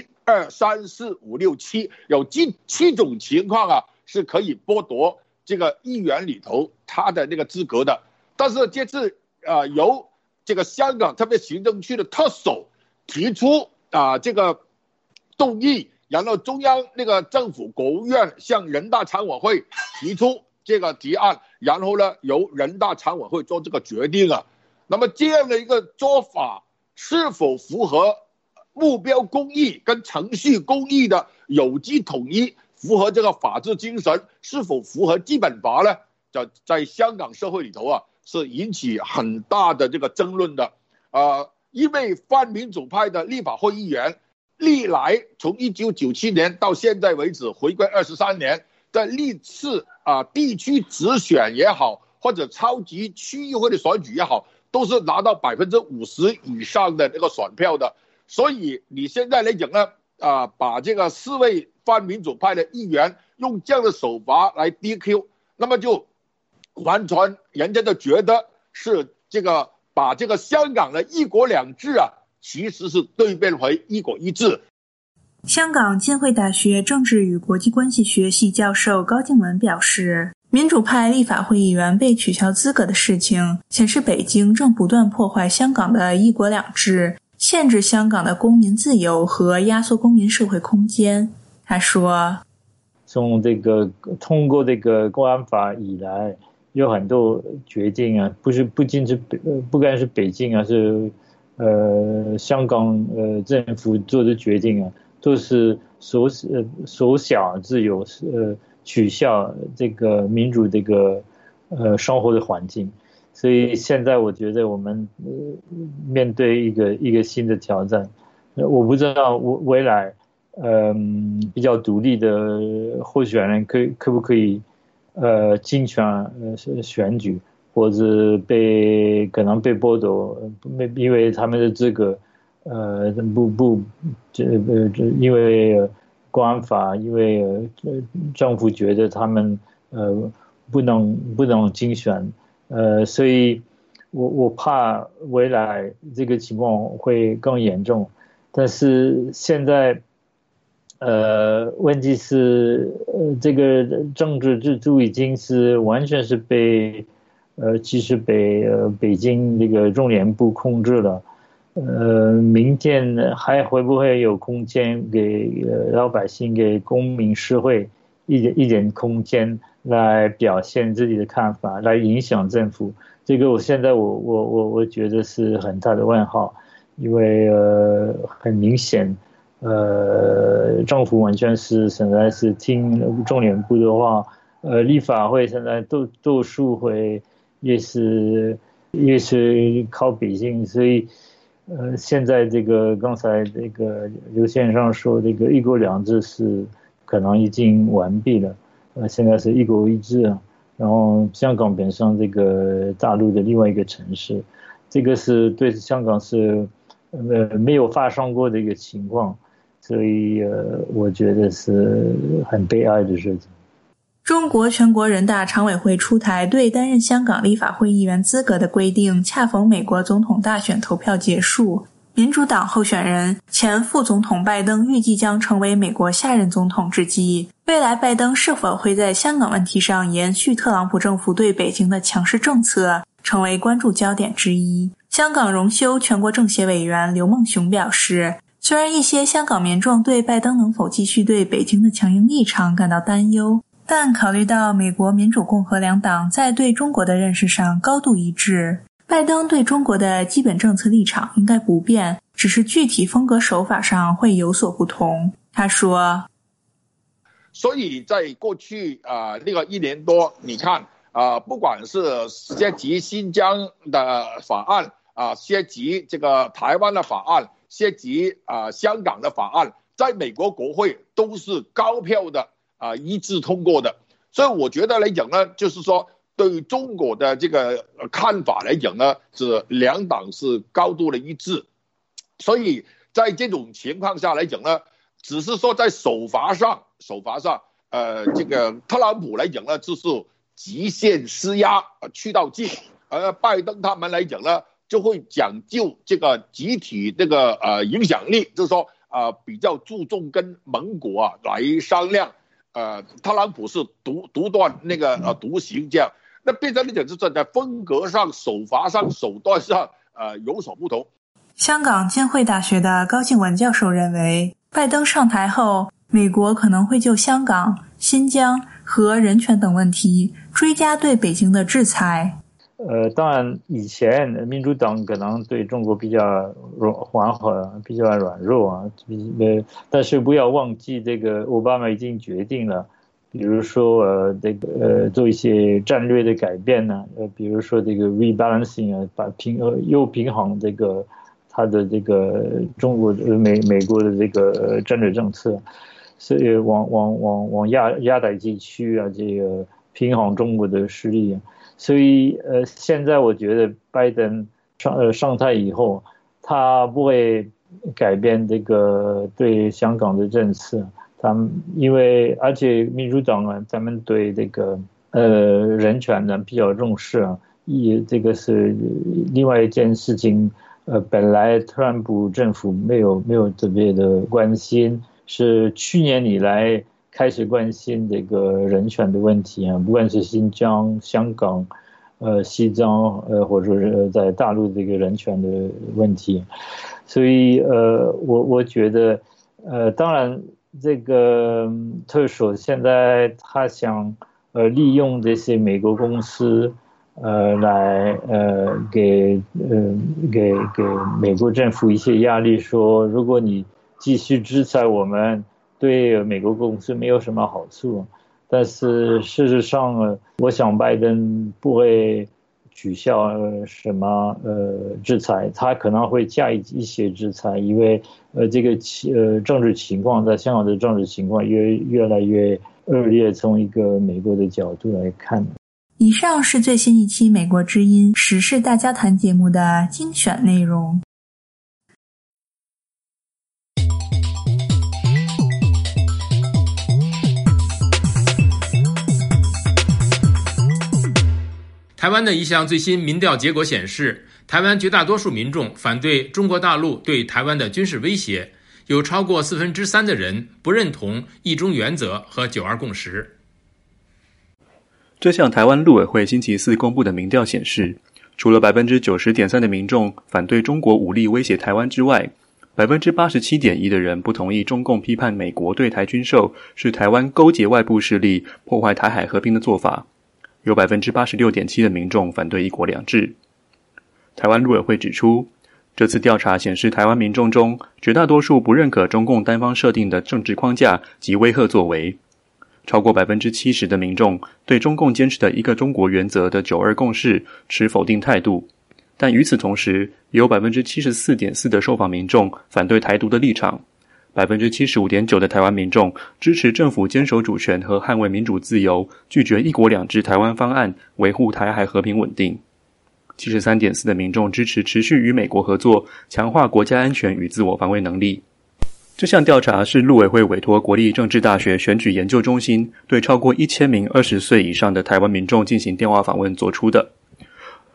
1、2、3、4、5、6、7有7种情况是可以剥夺这个议员里头他的那个资格的。但是这次由这个香港特别行政区的特首提出这个动议，然后中央那个政府国务院向人大常委会提出这个提案，然后呢由人大常委会做这个决定那么这样的一个做法是否符合目标公义跟程序公义的有机统一，符合这个法治精神，是否符合基本法呢？在香港社会里头是引起很大的这个争论的。因为泛民主派的立法会议员历来从1997年到现在为止，回归23年，在历次地区直选也好，或者超级区议会的选举也好，都是拿到50%以上的那个选票的。所以你现在来讲呢，把这个4位泛民主派的议员用这样的手法来 DQ， 那么就完全人家就觉得是这个把这个香港的一国两制其实是蜕变为一国一制。 香港浸会大学政治与国际关系学系教授高静文表示，民主派立法会议员被取消资格的事情显示北京正不断破坏香港的一国两制，限制香港的公民自由和压缩公民社会空间。他说， 从通过这个国安法以来，有很多决定不单是北京是香港政府做的决定都是缩小自由，取消这个民主这个生活的环境。所以现在我觉得我们面对一个新的挑战。我不知道未来比较独立的候选人可不可以竞选选举，或者可能被剥夺，因为他们的资格因为国安法，因为政府觉得他们不能竞选。所以我怕未来这个情况会更严重。但是现在问题是这个政治制度已经是完全是其实被北京这个中联部控制了。明天还会不会有空间给老百姓，给公民社会一点空间来表现自己的看法，来影响政府？这个现在我觉得是很大的问号。因为很明显政府完全是现在是听中联部的话，立法会现在多数会也是靠北京。所以现在这个刚才这个刘先生说这个一国两制是可能已经完毕了，现在是一国一制。然后香港本身这个大陆的另外一个城市，这个是对香港是没有发生过的一个情况。所以我觉得是很悲哀的事情。 中国全国人大常委会出台对担任香港立法会议员资格的规定，恰逢美国总统大选投票结束， 民主党候选人前副总统拜登预计将成为美国下任总统之际，未来拜登是否会在香港问题上延续特朗普政府对北京的强势政策，成为关注焦点之一。香港荣休全国政协委员刘梦熊表示，虽然一些香港民众对拜登能否继续对北京的强硬立场感到担忧，但考虑到美国民主共和两党在对中国的认识上高度一致，拜登对中国的基本政策立场应该不变，只是具体风格手法上会有所不同。他说， 所以在过去那个1年多，你看不管是涉及新疆的法案涉及这个台湾的法案，涉及香港的法案，在美国国会都是高票的一致通过的。所以我觉得来讲呢，就是说对于中国的这个看法来讲呢，是两党是高度的一致。所以在这种情况下来讲呢，只是说在手法上这个特朗普来讲呢，就是极限施压去到尽，而拜登他们来讲呢，就会讲究这个集体这个影响力，就是说比较注重跟盟国来商量。特朗普是独断那个独行这样，那变成来讲就是在风格上、手法上、手段上有所不同。 香港浸会大学的高静文教授认为，拜登上台后，美国可能会就香港、新疆和人权等问题追加对北京的制裁。 当然以前民主党可能对中国比较缓和，比较软弱但是不要忘记这个奥巴马已经决定了，比如说做一些战略的改变呢，比如说这个 rebalancing 把又平衡这个他的这个中国美国的这个战略政策，所以往亚太地区这个平衡中国的实力。所以现在我觉得拜登上台以后，他不会改变这个对香港的政策。他们因为而且民主党他们对这个人权呢比较重视这个是另外一件事情。本来特朗普政府没有特别的关心，是去年以来开始关心这个人权的问题不管是新疆、香港、西藏或者是在大陆这个人权的问题。所以我觉得当然这个特首现在他想利用这些美国公司来给美国政府一些压力，说如果你继续制裁我们，对美国公司没有什么好处。但是事实上我想拜登不会取消什么制裁，他可能会加一些制裁，因为这个政治情况在香港的政治情况越来越恶劣，从一个美国的角度来看。 以上是最新一期美国之音时事大家谈节目的精选内容。 台湾的一项最新民调结果显示，台湾绝大多数民众反对中国大陆对台湾的军事威胁，有超过3%的人不认同一中原则和9·2共识。 这项台湾陆委会星期四公布的民调显示，除了 90.3% 的民众反对中国武力威胁台湾之外， 87.1% 的人不同意中共批判美国对台军售是台湾勾结外部势力破坏台海和平的做法，有 86.7% 的民众反对一国两制。台湾陆委会指出，这次调查显示台湾民众中绝大多数不认可中共单方设定的政治框架及威吓作为，超过 70% 的民众对中共坚持的一个中国原则的9·2共识持否定态度，但与此同时，也有 74.4% 的受访民众反对台独的立场， 75.9% 的台湾民众支持政府坚守主权和捍卫民主自由，拒绝一国两制台湾方案，维护台海和平稳定。73.4% 的民众支持持续与美国合作，强化国家安全与自我防卫能力。这项调查是陆委会委托国立政治大学选举研究中心对超过1000名20岁以上的台湾民众进行电话访问做出的。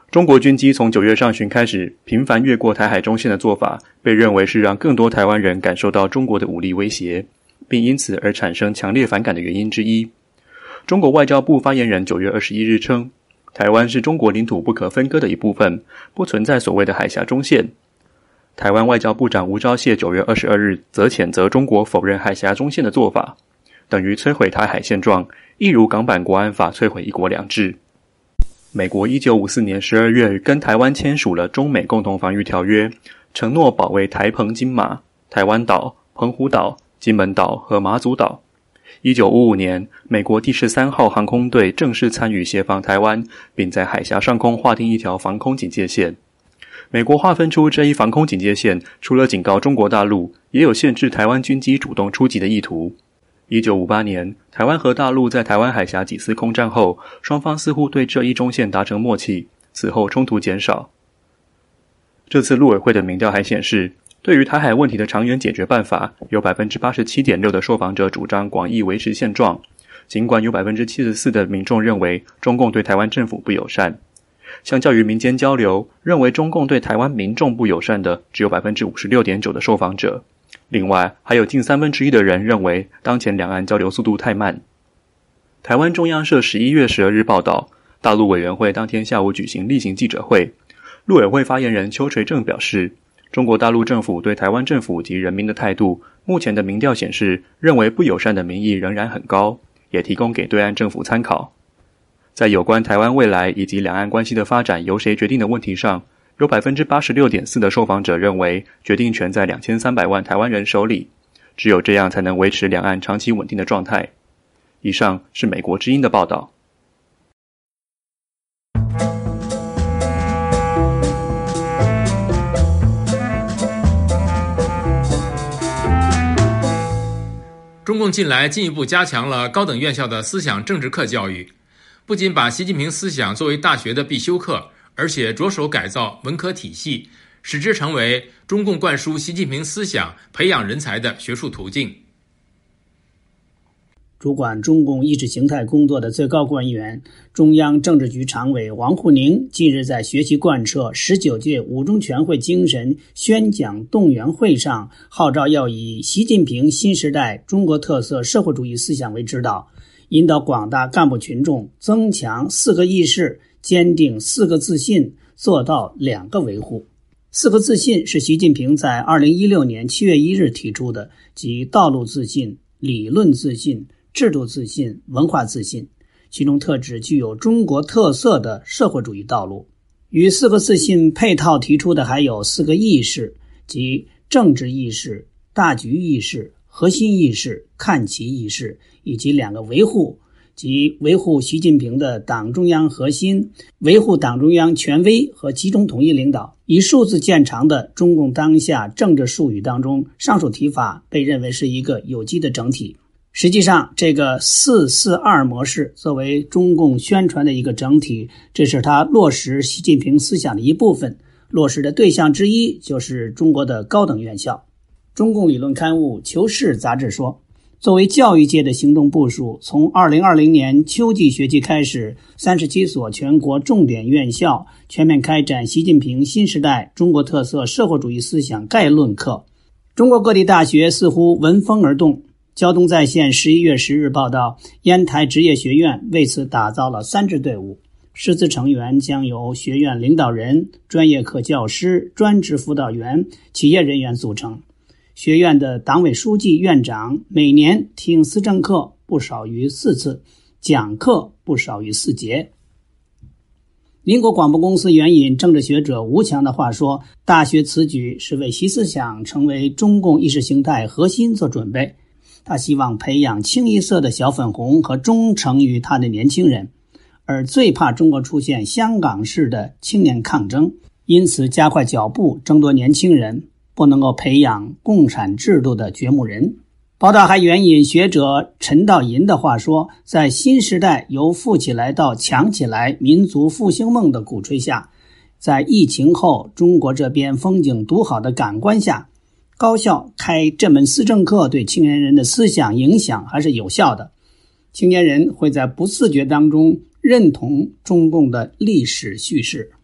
中国军机从9月上旬开始频繁越过台海中线的做法，被认为是让更多台湾人感受到中国的武力威胁，并因此而产生强烈反感的原因之一。中国外交部发言人9月21日称，台湾是中国领土不可分割的一部分，不存在所谓的海峡中线。台湾外交部长吴钊燮9月22日则谴责中国否认海峡中线的做法，等于摧毁台海现状，一如港版国安法摧毁一国两制。美国1954年12月跟台湾签署了中美共同防御条约，承诺保卫台澎金马、台湾岛、澎湖岛、金门岛和马祖岛。1955年，美国第13号航空队正式参与协防台湾，并在海峡上空划定一条防空警戒线。美国划分出这一防空警戒线，除了警告中国大陆，也有限制台湾军机主动出击的意图。1958年，台湾和大陆在台湾海峡几次空战后，双方似乎对这一中线达成默契，此后冲突减少。这次陆委会的民调还显示，对于台海问题的长远解决办法，有 87.6% 的受访者主张广义维持现状，尽管有 74% 的民众认为中共对台湾政府不友善。相较于民间交流，认为中共对台湾民众不友善的只有 56.9% 的受访者。另外，还有近1/3的人认为当前两岸交流速度太慢。台湾中央社11月12日报道，大陆委员会当天下午举行例行记者会，陆委会发言人邱垂正表示，中国大陆政府对台湾政府及人民的态度，目前的民调显示，认为不友善的民意仍然很高，也提供给对岸政府参考。在有关台湾未来以及两岸关系的发展由谁决定的问题上，有 86.4% 的受访者认为决定权在2300万台湾人手里，只有这样才能维持两岸长期稳定的状态。以上是美国之音的报道。 中共近来进一步加强了高等院校的思想政治课教育，不仅把习近平思想作为大学的必修课，而且着手改造文科体系，使之成为中共灌输习近平思想、培养人才的学术途径。 主管中共意识形态工作的最高官员、中央政治局常委王沪宁近日在学习贯彻19届五中全会精神宣讲动员会上号召，要以习近平新时代中国特色社会主义思想为指导，引导广大干部群众增强4个意识，坚定4个自信，做到2个维护。4个自信是习近平在2016年7月1日提出的，即道路自信、理论自信、制度自信、文化自信，其中特指具有中国特色的社会主义道路。与4个自信配套提出的还有4个意识，即政治意识、大局意识、核心意识、看齐意识，以及2个维护，即维护习近平的党中央核心，维护党中央权威和集中统一领导。以数字见长的中共当下政治术语当中，上述提法被认为是一个有机的整体。实际上，这个442模式作为中共宣传的一个整体，这是他落实习近平思想的一部分，落实的对象之一就是中国的高等院校。中共理论刊物《求是》杂志说，作为教育界的行动部署，从2020年秋季学期开始，37所全国重点院校全面开展习近平新时代中国特色社会主义思想概论课。中国各地大学似乎闻风而动。交通在线11月10日报道，烟台职业学院为此打造了3支队伍，师资成员将由学院领导人、专业课教师、专职辅导员、企业人员组成。学院的党委书记、院长每年听思政课不少于4次，讲课不少于4节。民国广播公司援引政治学者吴强的话说，大学此举是为习思想成为中共意识形态核心做准备。他希望培养清一色的小粉红和忠诚于他的年轻人，而最怕中国出现香港式的青年抗争，因此加快脚步争夺年轻人，不能够培养共产制度的掘墓人。报道还援引学者陈道银的话说，在新时代由富起来到强起来民族复兴梦的鼓吹下，在疫情后中国这边风景独好的感官下，高校开这门思政课对青年人的思想影响还是有效的。青年人会在不自觉当中认同中共的历史叙事。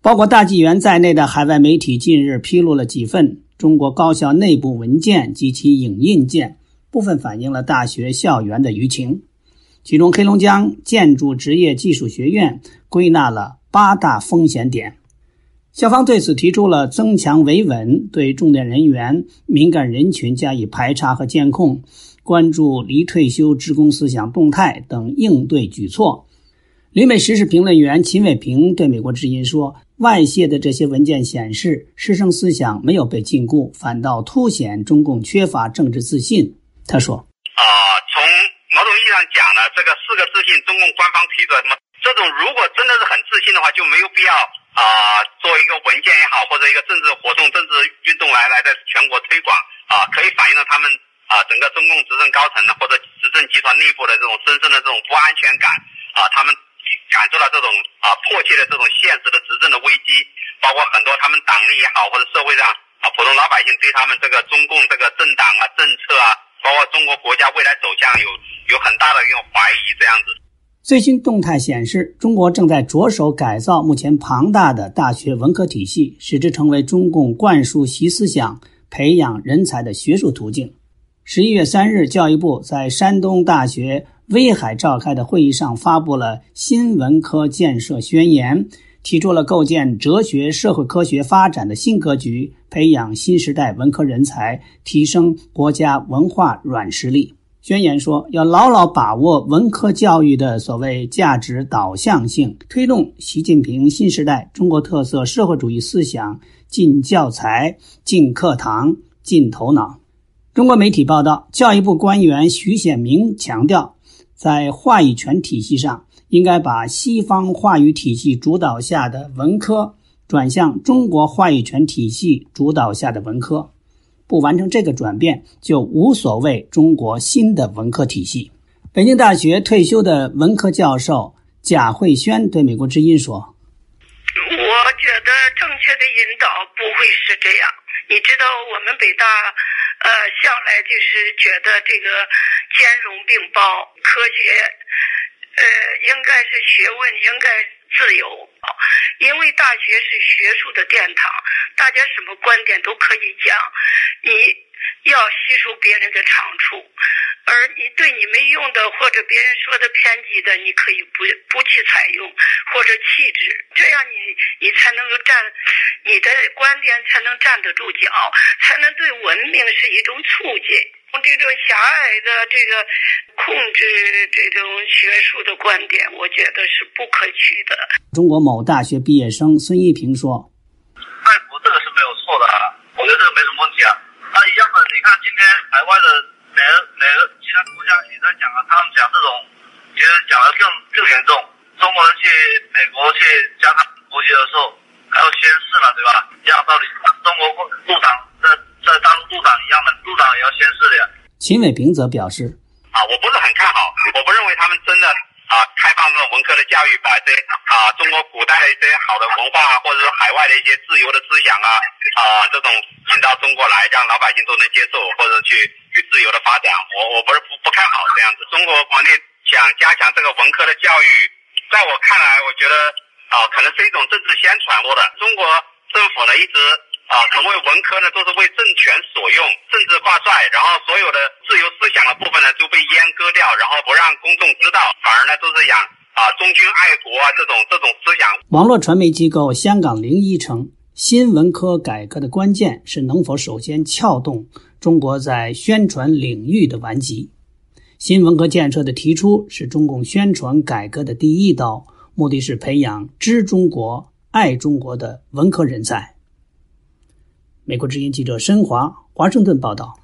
包括大纪元在内的海外媒体近日披露了几份中国高校内部文件及其影印件，部分反映了大学校园的舆情。其中黑龙江建筑职业技术学院归纳了8大风险点。校方对此提出了增强维稳、对重点人员、敏感人群加以排查和监控、关注离退休职工思想动态等应对举措。旅美时事评论员秦伟平对美国之音说，外泄的这些文件显示，师生思想没有被禁锢，反倒凸显中共缺乏政治自信。他说从某种意义上讲呢，这个4个自信中共官方提出来什么，这种如果真的是很自信的话，就没有必要做一个文件也好，或者一个政治活动、政治运动来在全国推广可以反映了他们整个中共执政高层呢，或者执政集团内部的这种深深的这种不安全感他们感受到这种迫切的这种现实的执政的危机，包括很多他们党内也好，或者社会上普通老百姓对他们这个中共这个政党政策包括中国国家未来走向有很大的一种怀疑这样子。 最新动态显示，中国正在着手改造目前庞大的大学文科体系，使之成为中共灌输习思想、培养人才的学术途径。11月3日，教育部在山东大学威海召开的会议上发布了新文科建设宣言，提出了构建哲学社会科学发展的新格局，培养新时代文科人才，提升国家文化软实力。宣言说，要牢牢把握文科教育的所谓价值导向性，推动习近平新时代中国特色社会主义思想进教材、进课堂、进头脑。中国媒体报道，教育部官员徐显明强调，在话语权体系上，应该把西方话语体系主导下的文科转向中国话语权体系主导下的文科。不完成这个转变，就无所谓中国新的文科体系。北京大学退休的文科教授贾慧轩对美国之音说， 我觉得正确的引导不会是这样。你知道我们北大向来就是觉得这个兼容并包，科学应该是学问，应该自由，因为大学是学术的殿堂，大家什么观点都可以讲，你要吸收别人的长处，而你对你没用的或者别人说的偏激的，你可以不去采用或者弃之，这样你才能够你的观点才能站得住脚，才能对文明是一种促进。这种狭隘的这个控制这种学术的观点，我觉得是不可取的。 中国某大学毕业生孙一平说， 爱国这个是没有错的我觉得这个没什么问题那一样的，你看今天海外的哪个其他国家也在讲他们讲这种其实讲的更严重，中国人去美国去加他国籍的时候还要宣誓嘛，对吧？一样道理，中国入党在大陆入党一样的，入党也要宣誓的呀。 秦伟平则表示我不是很看好，我不认为他们真的开放这种文科的教育，把这中国古代的一些好的文化或者是海外的一些自由的思想这种引到中国来，让老百姓都能接受，或者去自由的发展。我不看好这样子。中国国内想加强这个文科的教育，在我看来，我觉得可能是一种政治宣传过的。中国政府呢一直成为文科呢都是为政权所用，政治挂帅，然后所有的自由思想的部分呢就被阉割掉，然后不让公众知道，反而呢都是养忠君爱国这种思想。 网络传媒机构香港01称，新文科改革的关键是能否首先撬动中国在宣传领域的顽疾。新文科建设的提出是中共宣传改革的第一刀，目的是培养知中国、爱中国的文科人才。美国之音记者申华，华盛顿报道。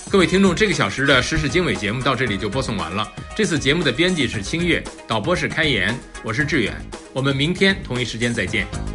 各位听众，这个小时的时事经纬节目到这里就播送完了。这次节目的编辑是清月，导播是开言，我是志远。我们明天同一时间再见。